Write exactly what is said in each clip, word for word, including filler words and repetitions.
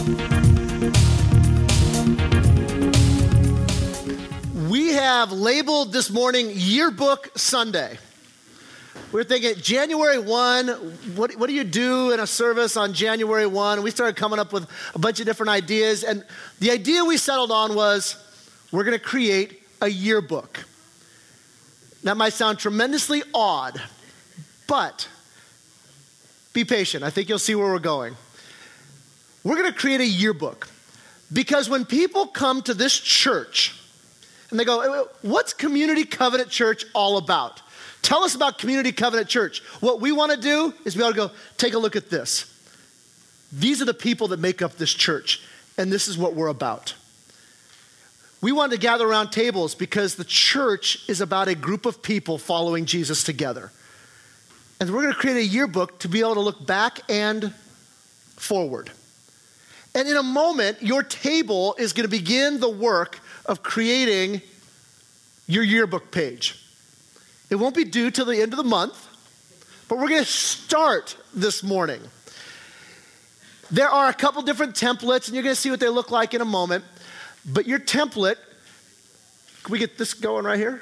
We have labeled this morning Yearbook Sunday. We're thinking January first, what, what do you do in a service on January first? And we started coming up with a bunch of different ideas. And the idea we settled on was we're going to create a yearbook. That might sound tremendously odd, but be patient. I think you'll see where we're going. We're going to create a yearbook because when people come to this church and they go, what's Community Covenant Church all about? Tell us about Community Covenant Church. What we want to do is be able to go, take a look at this. These are the people that make up this church, and this is what we're about. We wanted to gather around tables because the church is about a group of people following Jesus together. And we're going to create a yearbook to be able to look back and forward. And in a moment, your table is going to begin the work of creating your yearbook page. It won't be due till the end of the month, but we're going to start this morning. There are a couple different templates, and you're going to see what they look like in a moment. But your template, can we get this going right here?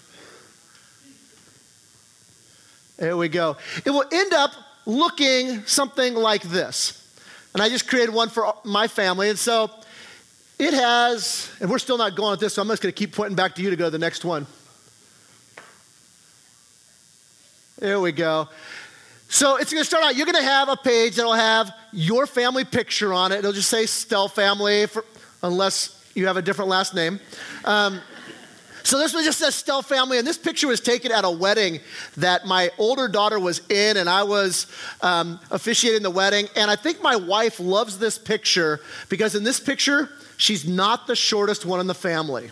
There we go. It will end up looking something like this. And I just created one for my family. And so it has, and we're still not going with this, so I'm just going to keep pointing back to you to go to the next one. There we go. So it's going to start out, you're going to have a page that will have your family picture on it. It'll just say Stell family, for, unless you have a different last name. Um, so this one just says Stell family, and this picture was taken at a wedding that my older daughter was in, and I was um, officiating the wedding. And I think my wife loves this picture because in this picture, she's not the shortest one in the family.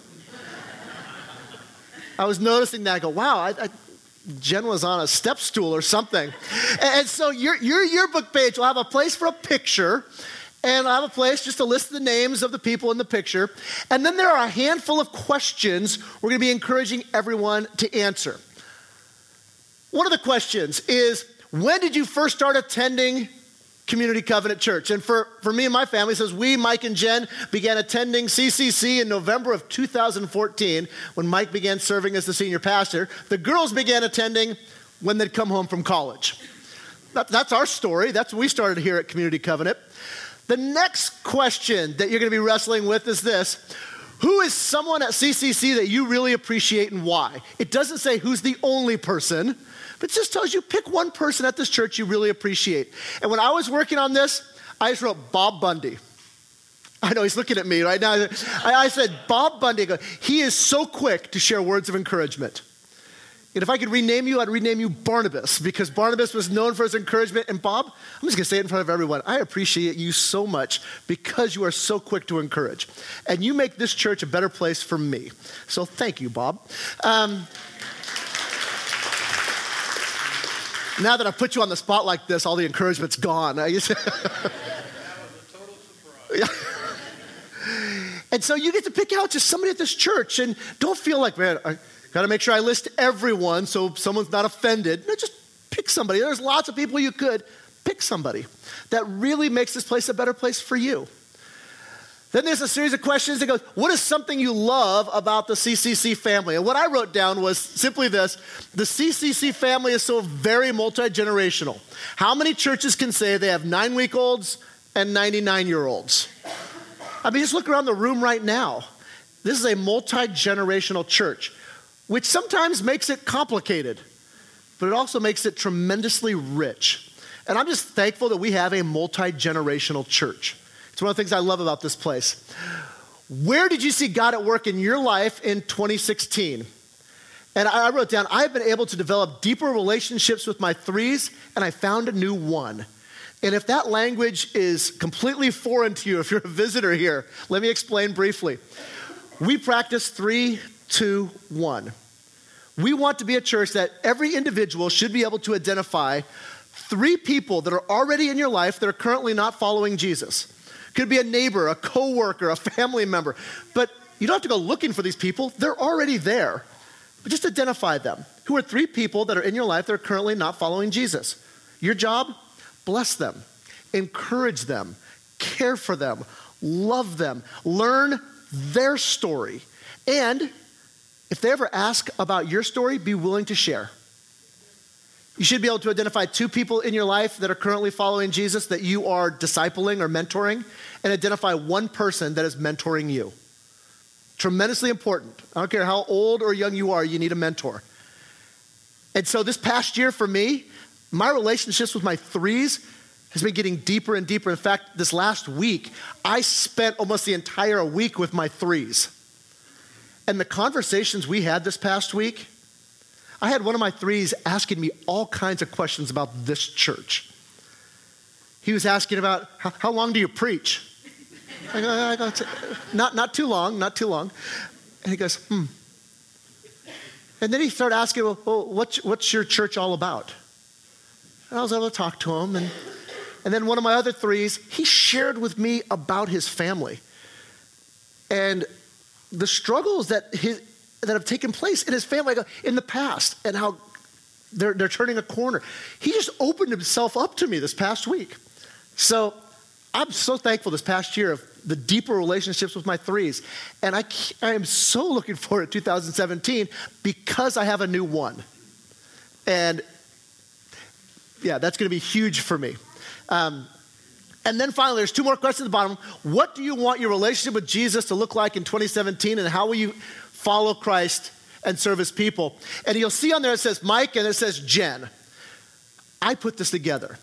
I was noticing that. I go, wow, I, I Jen was on a step stool or something. And, and so your, your yearbook page will have a place for a picture, and I'll have a place just to list the names of the people in the picture. And then there are a handful of questions we're going to be encouraging everyone to answer. One of the questions is, when did you first start attending Community Covenant Church? And for, for me and my family, it says we, Mike and Jen, began attending C C C in November of two thousand fourteen when Mike began serving as the senior pastor. The girls began attending when they'd come home from college. That, that's our story. That's what we started here at Community Covenant. The next question that you're going to be wrestling with is this. Who is someone at C C C that you really appreciate and why? It doesn't say who's the only person, but it just tells you pick one person at this church you really appreciate. And when I was working on this, I just wrote Bob Bundy. I know he's looking at me right now. I, I said, Bob Bundy, I go, he is so quick to share words of encouragement. And if I could rename you, I'd rename you Barnabas, because Barnabas was known for his encouragement. And Bob, I'm just going to say it in front of everyone. I appreciate you so much because you are so quick to encourage. And you make this church a better place for me. So thank you, Bob. Um, now that I've put you on the spot like this, all the encouragement's gone. I just that was a total surprise. And so you get to pick out just somebody at this church, and don't feel like, man, I got to make sure I list everyone so someone's not offended. No, just pick somebody. There's lots of people you could. Pick somebody that really makes this place a better place for you. Then there's a series of questions that goes, what is something you love about the C C C family? And what I wrote down was simply this. The C C C family is so very multi-generational. How many churches can say they have nine-week-olds and ninety-nine-year-olds? I mean, just look around the room right now. This is a multi-generational church, which sometimes makes it complicated, but it also makes it tremendously rich. And I'm just thankful that we have a multi-generational church. It's one of the things I love about this place. Where did you see God at work in your life in twenty sixteen? And I wrote down, I've been able to develop deeper relationships with my threes, and I found a new one. And if that language is completely foreign to you, if you're a visitor here, let me explain briefly. We practice three, two, one. We want to be a church that every individual should be able to identify three people that are already in your life that are currently not following Jesus. Could be a neighbor, a coworker, a family member. But you don't have to go looking for these people. They're already there. But just identify them. Who are three people that are in your life that are currently not following Jesus? Your job? Bless them. Encourage them. care for them, love them, learn their story. And if they ever ask about your story, be willing to share. You should be able to identify two people in your life that are currently following Jesus that you are discipling or mentoring, and identify one person that is mentoring you. Tremendously important. I don't care how old or young you are, you need a mentor. And so this past year for me, my relationships with my threes has been getting deeper and deeper. In fact, this last week, I spent almost the entire week with my threes. And the conversations we had this past week, I had one of my threes asking me all kinds of questions about this church. He was asking about, how, how long do you preach? I go, I go, not, not too long, not too long. And he goes, hmm. And then he started asking, well, well what's, what's your church all about? And I was able to talk to him. And, and then one of my other threes, he shared with me about his family and the struggles that his, that have taken place in his family in the past, and how they're, they're turning a corner. He just opened himself up to me this past week. So I'm so thankful this past year of the deeper relationships with my threes. And I, I am so looking forward to two thousand seventeen because I have a new one. And yeah, that's going to be huge for me. Um, and then finally, there's two more questions at the bottom. What do you want your relationship with Jesus to look like in twenty seventeen, and how will you follow Christ and serve his people? And you'll see on there it says Mike and it says Jen. I put this together.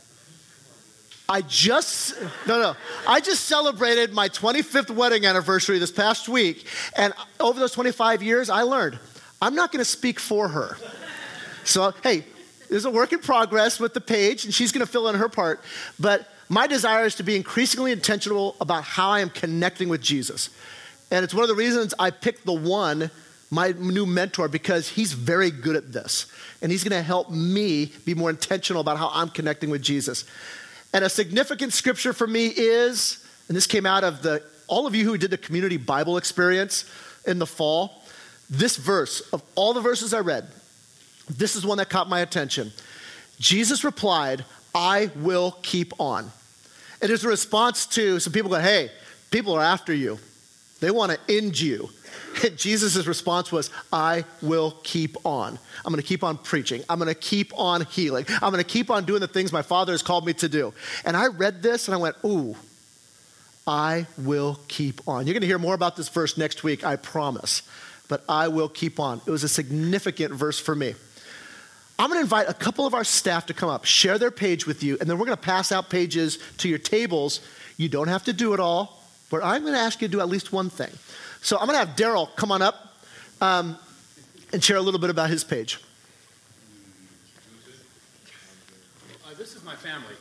I just, no, no. I just celebrated my twenty-fifth wedding anniversary this past week. And over those twenty-five years, I learned I'm not going to speak for her. So, hey, there's a work in progress with the page, and she's going to fill in her part. But my desire is to be increasingly intentional about how I am connecting with Jesus. And it's one of the reasons I picked the one, my new mentor, because he's very good at this. And he's going to help me be more intentional about how I'm connecting with Jesus. And a significant scripture for me is, and this came out of the, all of you who did the community Bible experience in the fall, this verse, of all the verses I read, this is one that caught my attention. Jesus replied, I will keep on. It is a response to some people going, hey, people are after you. They want to end you. And Jesus' response was, I will keep on. I'm going to keep on preaching. I'm going to keep on healing. I'm going to keep on doing the things my Father has called me to do. And I read this and I went, ooh, I will keep on. You're going to hear more about this verse next week, I promise. But I will keep on. It was a significant verse for me. I'm going to invite a couple of our staff to come up, share their page with you, and then we're going to pass out pages to your tables. You don't have to do it all, but I'm going to ask you to do at least one thing. So I'm going to have Daryl come on up um, and share a little bit about his page. Uh, this is my family.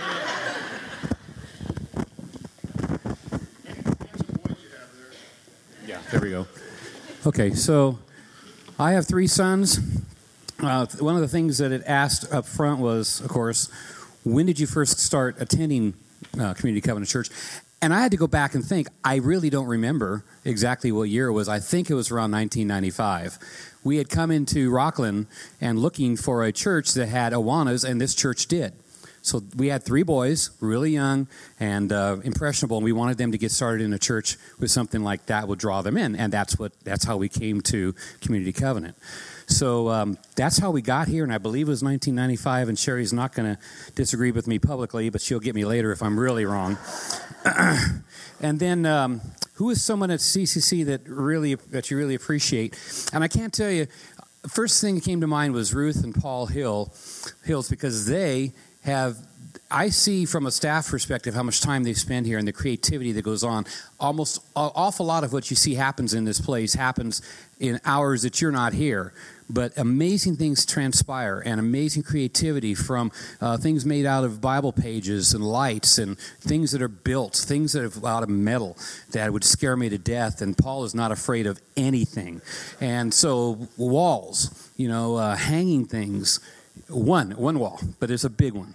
Yeah, there we go. Okay, so I have three sons. Uh, one of the things that it asked up front was, of course, when did you first start attending uh, Community Covenant Church? And I had to go back and think. I really don't remember exactly what year it was. I think it was around nineteen ninety-five. We had come into Rockland and looking for a church that had Awanas, and this church did. So we had three boys, really young and uh, impressionable, and we wanted them to get started in a church with something like that would draw them in, and that's what that's how we came to Community Covenant. So um, that's how we got here, and I believe it was nineteen ninety-five, and Sherry's not going to disagree with me publicly, but she'll get me later if I'm really wrong. And then um, who is someone at C C C that really that you really appreciate? And I can't tell you, first thing that came to mind was Ruth and Paul Hill, Hills, because they have, I see from a staff perspective how much time they spend here and the creativity that goes on. Almost an awful lot of what you see happens in this place happens in hours that you're not here. But amazing things transpire and amazing creativity from uh, things made out of Bible pages and lights and things that are built, things that are out of metal that would scare me to death. And Paul is not afraid of anything. And so walls, you know, uh, hanging things. One, one wall, but it's a big one.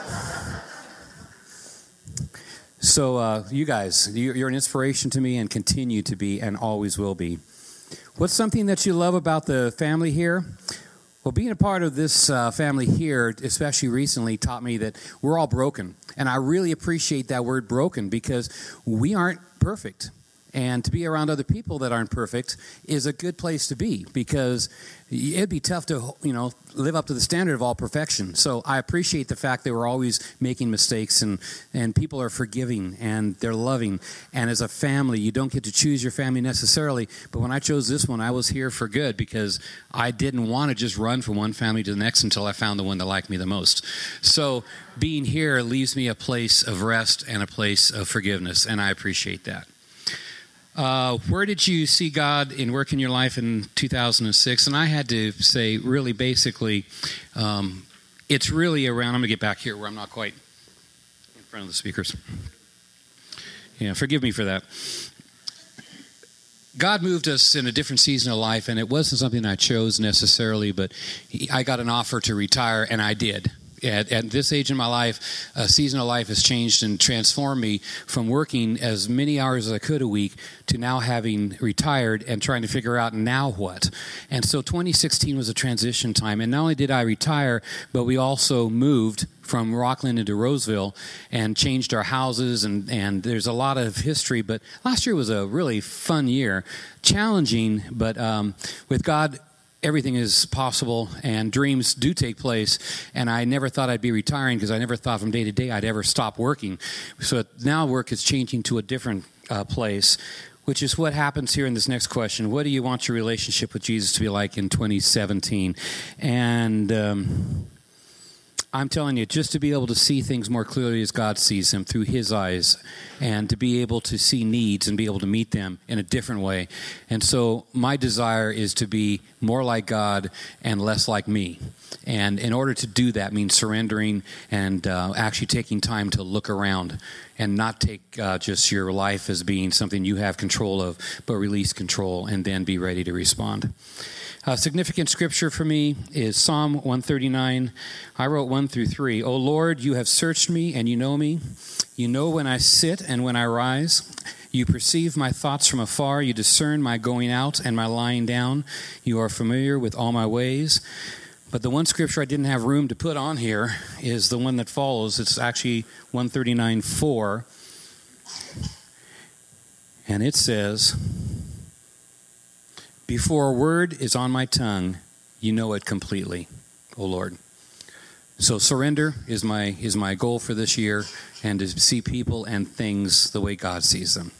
So uh, you guys, you're an inspiration to me and continue to be and always will be. What's something that you love about the family here? Well, being a part of this uh, family here, especially recently, taught me that we're all broken. And I really appreciate that word broken because we aren't perfect. And to be around other people that aren't perfect is a good place to be because it'd be tough to, you know, live up to the standard of all perfection. So I appreciate the fact that we're always making mistakes and, and people are forgiving and they're loving. And as a family, you don't get to choose your family necessarily. But when I chose this one, I was here for good because I didn't want to just run from one family to the next until I found the one that liked me the most. So being here leaves me a place of rest and a place of forgiveness, and I appreciate that. Uh, where did you see God in work in your life in two thousand six? And I had to say, really, basically, um, it's really around, I'm going to get back here where I'm not quite in front of the speakers. Yeah, forgive me for that. God moved us in a different season of life, and it wasn't something I chose necessarily, but he, I got an offer to retire, and I did. At, at this age in my life, a season of life has changed and transformed me from working as many hours as I could a week to now having retired and trying to figure out now what. And so twenty sixteen was a transition time. And not only did I retire, but we also moved from Rockland into Roseville and changed our houses. And, and there's a lot of history. But last year was a really fun year, challenging, but um, with God, everything is possible, and dreams do take place, and I never thought I'd be retiring because I never thought from day to day I'd ever stop working. So now work is changing to a different uh, place, which is what happens here in this next question. What do you want your relationship with Jesus to be like in twenty seventeen? And um, I'm telling you, just to be able to see things more clearly as God sees them through his eyes, and to be able to see needs and be able to meet them in a different way. And so my desire is to be more like God and less like me. And in order to do that means surrendering and uh, actually taking time to look around and not take uh, just your life as being something you have control of, but release control and then be ready to respond. A significant scripture for me is Psalm one thirty-nine. I wrote one through three. O Lord, you have searched me and you know me. You know when I sit and when I rise. You perceive my thoughts from afar. You discern my going out and my lying down. You are familiar with all my ways. But the one scripture I didn't have room to put on here is the one that follows. It's actually one thirty-nine four. And it says, before a word is on my tongue, you know it completely, O Lord. So surrender is my is my goal for this year, and to see people and things the way God sees them.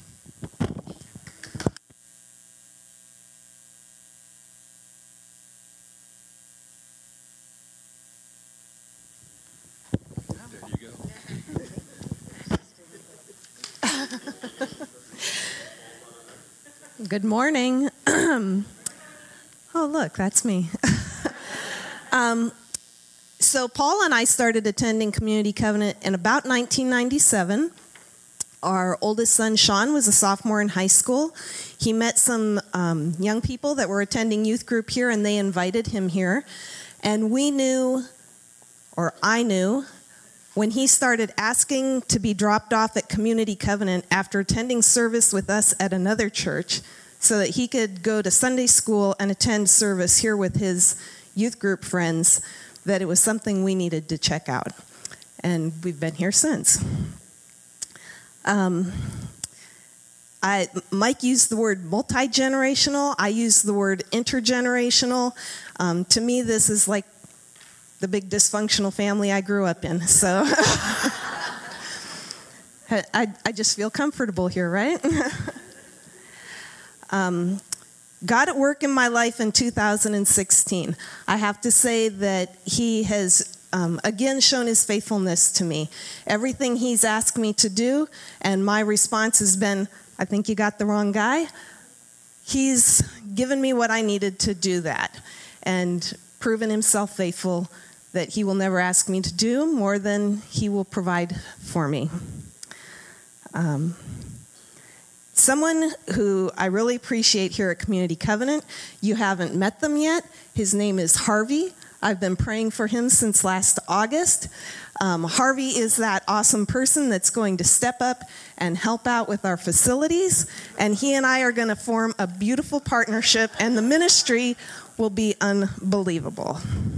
There you go. Good morning. Oh, look, that's me. um, so Paul and I started attending Community Covenant in about nineteen ninety-seven. Our oldest son, Sean, was a sophomore in high school. He met some um, young people that were attending youth group here, and they invited him here. And we knew, or I knew, when he started asking to be dropped off at Community Covenant after attending service with us at another church so that he could go to Sunday school and attend service here with his youth group friends, that it was something we needed to check out. And we've been here since. Um, I, Mike used the word multi-generational. I used the word intergenerational. Um, to me, this is like the big dysfunctional family I grew up in. So I, I just feel comfortable here, right? um, God at work in my life in two thousand sixteen. I have to say that he has Um, again, shown his faithfulness to me. Everything he's asked me to do, and my response has been, I think you got the wrong guy. He's given me what I needed to do that, and proven himself faithful, that he will never ask me to do more than he will provide for me. Um, someone who I really appreciate here at Community Covenant, you haven't met them yet. His name is Harvey. I've been praying for him since last August. Um, Harvey is that awesome person that's going to step up and help out with our facilities. And he and I are going to form a beautiful partnership, and the ministry will be unbelievable.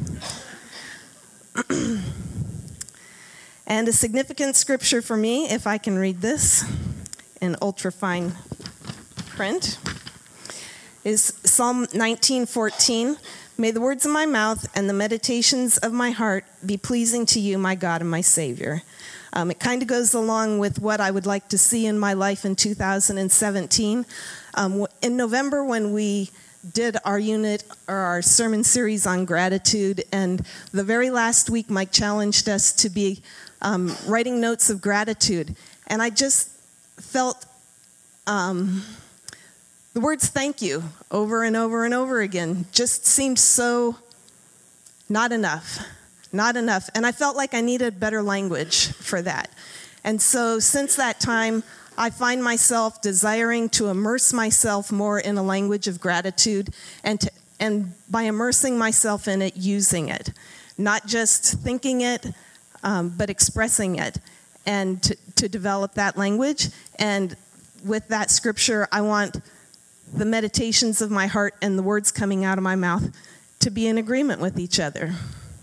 And a significant scripture for me, if I can read this in ultra-fine print, is Psalm nineteen fourteen. May the words of my mouth and the meditations of my heart be pleasing to you, my God and my Savior. Um, it kind of goes along with what I would like to see in my life in two thousand seventeen. Um, in November, when we did our unit or our sermon series on gratitude, and the very last week Mike challenged us to be um, writing notes of gratitude, and I just felt um, the words thank you over and over and over again just seemed so not enough, not enough, and I felt like I needed better language for that. And so since that time, I find myself desiring to immerse myself more in a language of gratitude, and to, and by immersing myself in it, using it. Not just thinking it, um, but expressing it, and to, to develop that language. And with that scripture, I want the meditations of my heart and the words coming out of my mouth to be in agreement with each other.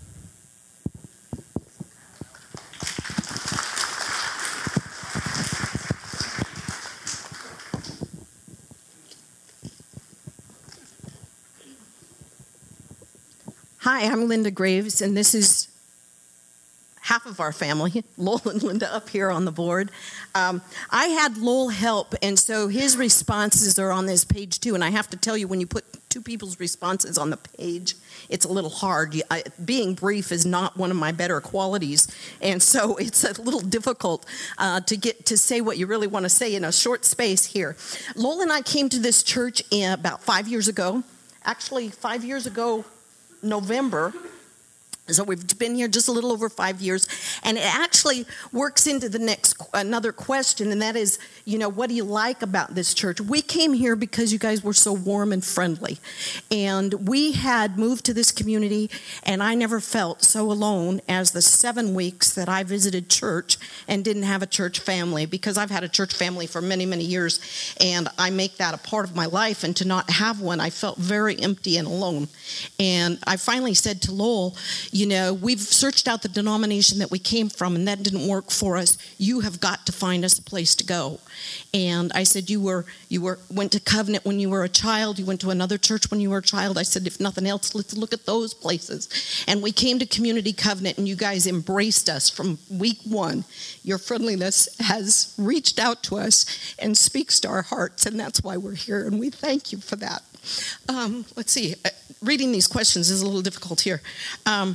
Hi, I'm Linda Graves, and this is half of our family, Lowell and Linda up here on the board. Um, I had Lowell help, and so his responses are on this page too, and I have to tell you, when you put two people's responses on the page, it's a little hard. I, being brief is not one of my better qualities, and so it's a little difficult uh, to get to say what you really want to say in a short space here. Lowell and I came to this church in about five years ago, actually five years ago, November. So we've been here just a little over five years, and it actually works into the next another question, and that is, you know, what do you like about this church? We came here because you guys were so warm and friendly, and we had moved to this community, and I never felt so alone as the seven weeks that I visited church and didn't have a church family, because I've had a church family for many, many years, and I make that a part of my life, and to not have one, I felt very empty and alone. And I finally said to Lowell, you know, we've searched out the denomination that we came from, and that didn't work for us. You have got to find us a place to go. And I said, you were you were went to Covenant when you were a child. You went to another church when you were a child. I said, if nothing else, let's look at those places. And we came to Community Covenant, and you guys embraced us from week one. Your friendliness has reached out to us and speaks to our hearts, and that's why we're here, and we thank you for that. Um, let's see. Uh, reading these questions is a little difficult here. Um,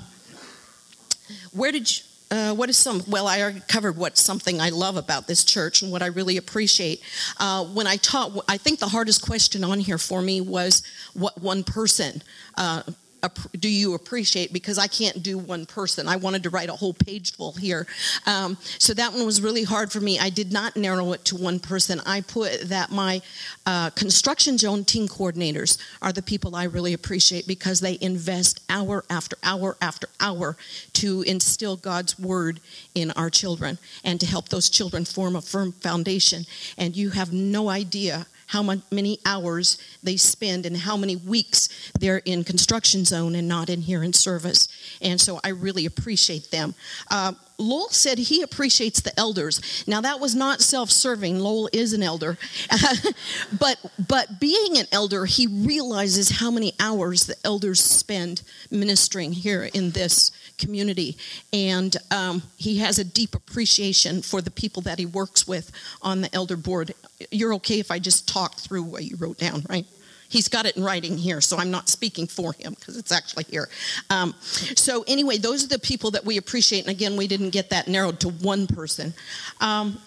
Where did you, uh, what is some, well, I already covered what's something I love about this church and what I really appreciate. Uh, when I taught, I think the hardest question on here for me was, what one person uh, do you appreciate? Because I can't do one person. I wanted to write a whole page full here. Um, so that one was really hard for me. I did not narrow it to one person. I put that my uh, construction zone team coordinators are the people I really appreciate, because they invest hour after hour after hour to instill God's word in our children and to help those children form a firm foundation. And you have no idea how many hours they spend and how many weeks they're in construction zone and not in here in service. And so I really appreciate them. Uh, Lowell said he appreciates the elders. Now, that was not self-serving. Lowell is an elder. but but being an elder, he realizes how many hours the elders spend ministering here in this community. And um, he has a deep appreciation for the people that he works with on the elder board. You're okay if I just talk through what you wrote down, right? He's got it in writing here, so I'm not speaking for him because it's actually here. Um, so anyway, those are the people that we appreciate. And again, we didn't get that narrowed to one person. Um,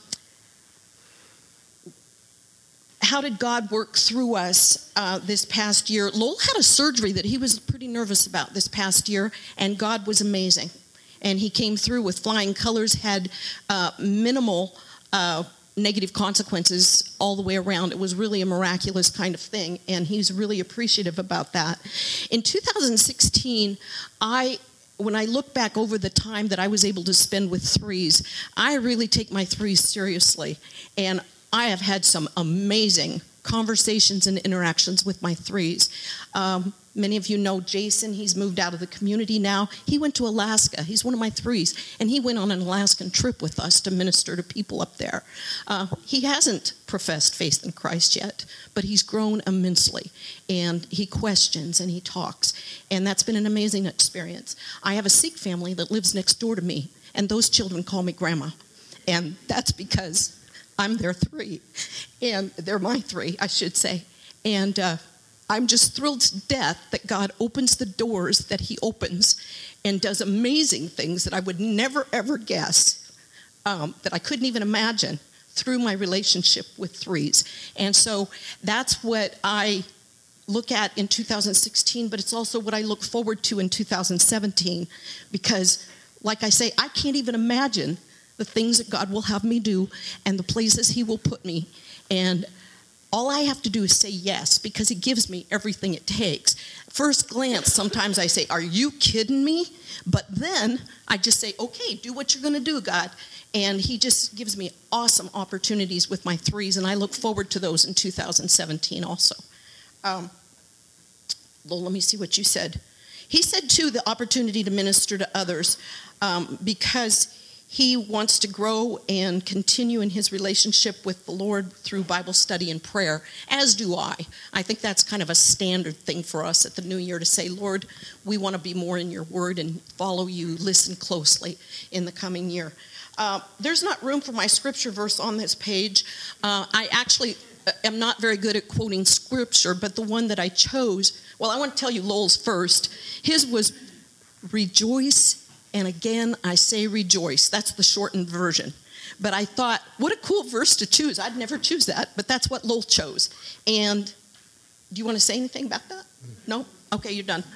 how did God work through us uh, this past year? Lowell had a surgery that he was pretty nervous about this past year, and God was amazing. And he came through with flying colors, had uh, minimal uh negative consequences all the way around. It was really a miraculous kind of thing, and he's really appreciative about that. In two thousand sixteen, I, when I look back over the time that I was able to spend with threes, I really take my threes seriously, and I have had some amazing conversations and interactions with my threes. Um, many of you know Jason. He's moved out of the community now. He went to Alaska. He's one of my threes. And he went on an Alaskan trip with us to minister to people up there. Uh, he hasn't professed faith in Christ yet, but he's grown immensely. And he questions and he talks. And that's been an amazing experience. I have a Sikh family that lives next door to me. And those children call me grandma. And that's because I'm their three. And they're my three, I should say. And uh, I'm just thrilled to death that God opens the doors that he opens and does amazing things that I would never, ever guess, um, that I couldn't even imagine through my relationship with threes. And so that's what I look at in two thousand sixteen, but it's also what I look forward to in two thousand seventeen. Because, like I say, I can't even imagine the things that God will have me do and the places he will put me. And all I have to do is say yes, because he gives me everything it takes. First glance, sometimes I say, are you kidding me? But then I just say, okay, do what you're going to do, God. And he just gives me awesome opportunities with my threes, and I look forward to those in two thousand seventeen also. Um, well, let me see what you said. He said, too, the opportunity to minister to others, um, because he wants to grow and continue in his relationship with the Lord through Bible study and prayer, as do I. I think that's kind of a standard thing for us at the new year to say, Lord, we want to be more in your word and follow you, listen closely in the coming year. Uh, there's not room for my scripture verse on this page. Uh, I actually am not very good at quoting scripture, but the one that I chose, well, I want to tell you Lowell's first. His was rejoice. And again, I say rejoice. That's the shortened version. But I thought, what a cool verse to choose. I'd never choose that, but that's what Lowell chose. And do you want to say anything about that? No? Okay, you're done.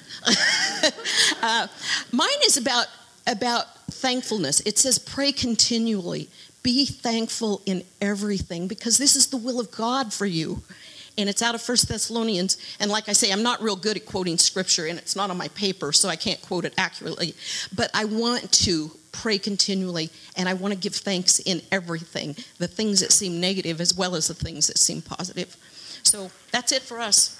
uh, mine is about, about thankfulness. It says, pray continually. Be thankful in everything, because this is the will of God for you. And it's out of First Thessalonians. And like I say, I'm not real good at quoting scripture, and it's not on my paper, so I can't quote it accurately. But I want to pray continually, and I want to give thanks in everything, the things that seem negative as well as the things that seem positive. So that's it for us.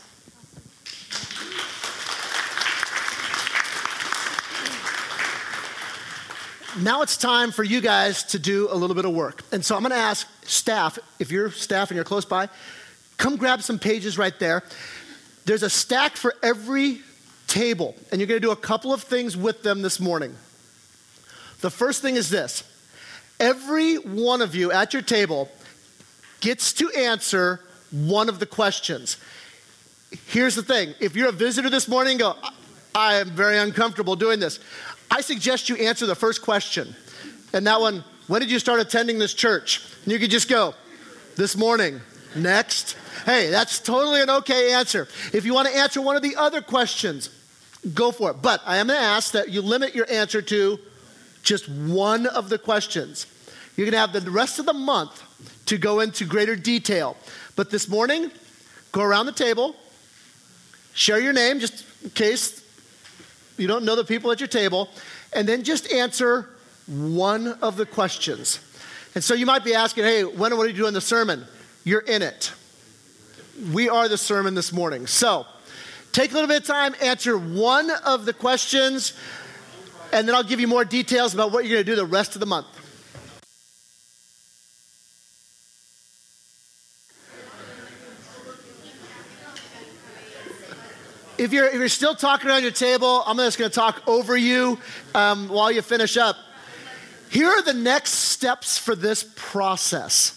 Now it's time for you guys to do a little bit of work. And so I'm going to ask staff, if you're staff and you're close by, come grab some pages right there. There's a stack for every table, and you're going to do a couple of things with them this morning. The first thing is this. Every one of you at your table gets to answer one of the questions. Here's the thing. If you're a visitor this morning and go, I am very uncomfortable doing this, I suggest you answer the first question. And that one, when did you start attending this church? And you could just go, this morning. Next. Hey, that's totally an okay answer. If you want to answer one of the other questions, go for it. But I am going to ask that you limit your answer to just one of the questions. You're going to have the rest of the month to go into greater detail. But this morning, go around the table, share your name, just in case you don't know the people at your table, and then just answer one of the questions. And so you might be asking, hey, when are you doing the sermon? You're in it. We are the sermon this morning. So take a little bit of time, answer one of the questions, and then I'll give you more details about what you're going to do the rest of the month. If you're, if you're still talking around your table, I'm just going to talk over you um, while you finish up. Here are the next steps for this process.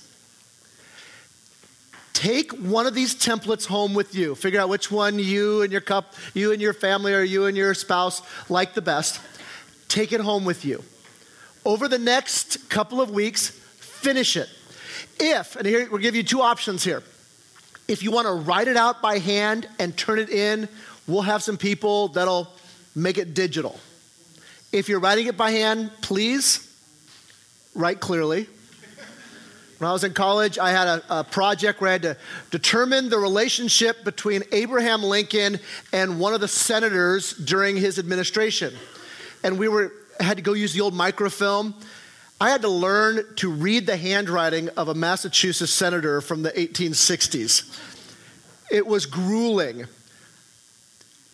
Take one of these templates home with you. Figure out which one you and your cup, you and your family, or you and your spouse like the best. Take it home with you. Over the next couple of weeks, finish it. If, and here we'll give you two options here. If you want to write it out by hand and turn it in, we'll have some people that'll make it digital. If you're writing it by hand, please write clearly. When I was in college, I had a, a project where I had to determine the relationship between Abraham Lincoln and one of the senators during his administration. And we were had to go use the old microfilm. I had to learn to read the handwriting of a Massachusetts senator from the eighteen sixties. It was grueling.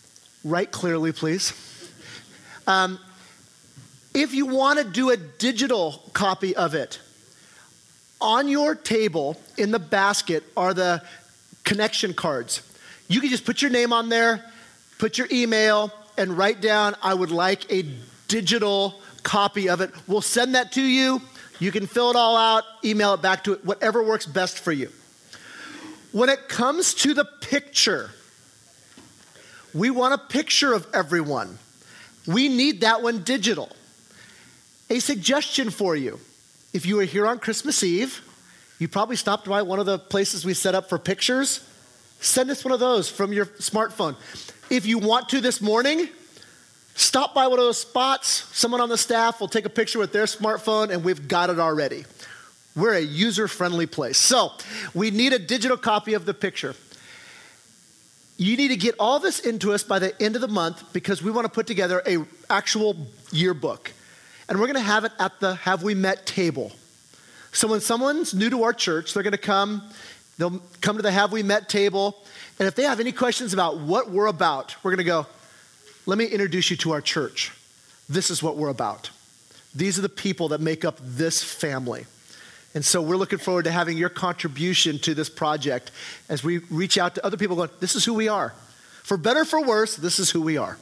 Write clearly, please. Um, if you want to do a digital copy of it, on your table in the basket are the connection cards. You can just put your name on there, put your email, and write down, I would like a digital copy of it. We'll send that to you. You can fill it all out, email it back to it, whatever works best for you. When it comes to the picture, we want a picture of everyone. We need that one digital. A suggestion for you. If you were here on Christmas Eve, you probably stopped by one of the places we set up for pictures. Send us one of those from your smartphone. If you want to this morning, stop by one of those spots. Someone on the staff will take a picture with their smartphone, and we've got it already. We're a user-friendly place. So we need a digital copy of the picture. You need to get all this into us by the end of the month because we want to put together an actual yearbook. And we're going to have it at the Have We Met table. So when someone's new to our church, they're going to come, they'll come to the Have We Met table. And if they have any questions about what we're about, we're going to go, let me introduce you to our church. This is what we're about. These are the people that make up this family. And so we're looking forward to having your contribution to this project as we reach out to other people going, this is who we are. For better or for worse, this is who we are.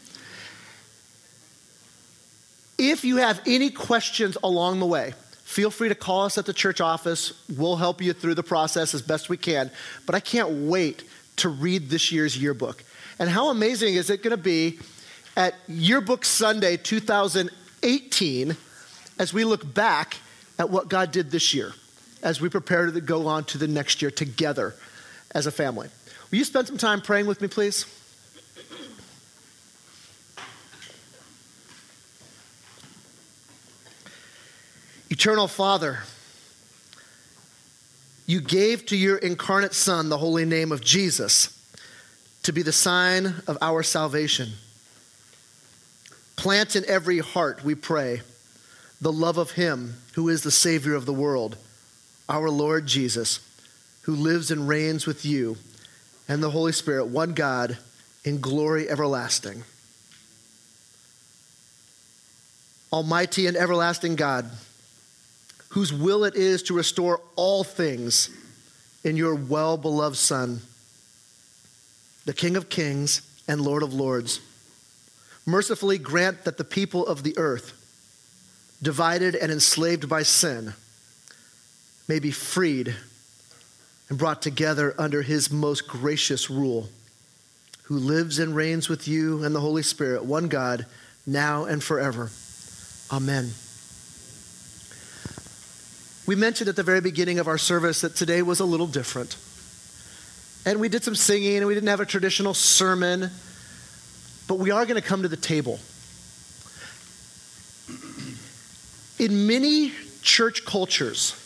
If you have any questions along the way, feel free to call us at the church office. We'll help you through the process as best we can. But I can't wait to read this year's yearbook. And how amazing is it going to be at Yearbook Sunday two thousand eighteen as we look back at what God did this year, as we prepare to go on to the next year together as a family. Will you spend some time praying with me, please? Eternal Father, you gave to your incarnate Son the holy name of Jesus to be the sign of our salvation. Plant in every heart, we pray, the love of him who is the Savior of the world, our Lord Jesus, who lives and reigns with you and the Holy Spirit, one God, in glory everlasting. Almighty and everlasting God, whose will it is to restore all things in your well-beloved Son, the King of kings and Lord of lords, mercifully grant that the people of the earth, divided and enslaved by sin, may be freed and brought together under his most gracious rule, who lives and reigns with you and the Holy Spirit, one God, now and forever. Amen. We mentioned at the very beginning of our service that today was a little different. And we did some singing, and we didn't have a traditional sermon, but we are going to come to the table. In many church cultures,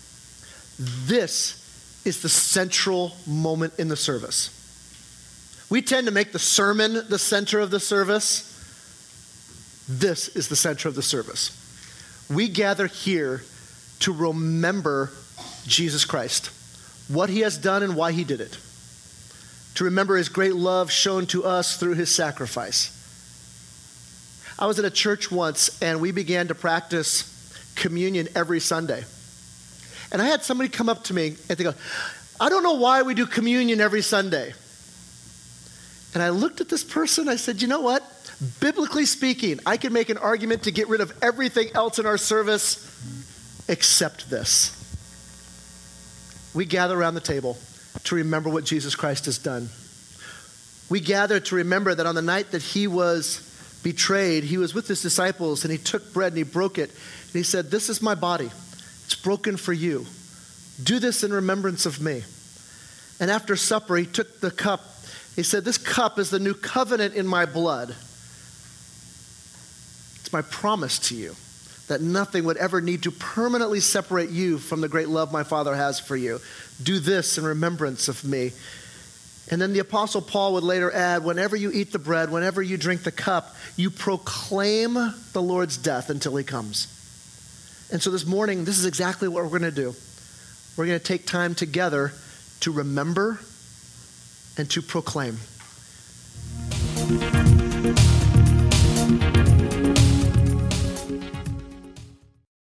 this is the central moment in the service. We tend to make the sermon the center of the service. This is the center of the service. We gather here to remember Jesus Christ, what he has done and why he did it. To remember his great love shown to us through his sacrifice. I was at a church once and we began to practice communion every Sunday. And I had somebody come up to me and they go, I don't know why we do communion every Sunday. And I looked at this person, I said, you know what? Biblically speaking, I can make an argument to get rid of everything else in our service except this. We gather around the table to remember what Jesus Christ has done. We gather to remember that on the night that he was betrayed, he was with his disciples and he took bread and he broke it. And he said, this is my body. It's broken for you. Do this in remembrance of me. And after supper, he took the cup. He said, this cup is the new covenant in my blood. It's my promise to you that nothing would ever need to permanently separate you from the great love my Father has for you. Do this in remembrance of me. And then the Apostle Paul would later add, whenever you eat the bread, whenever you drink the cup, you proclaim the Lord's death until he comes. And so this morning, this is exactly what we're going to do. We're going to take time together to remember and to proclaim. you.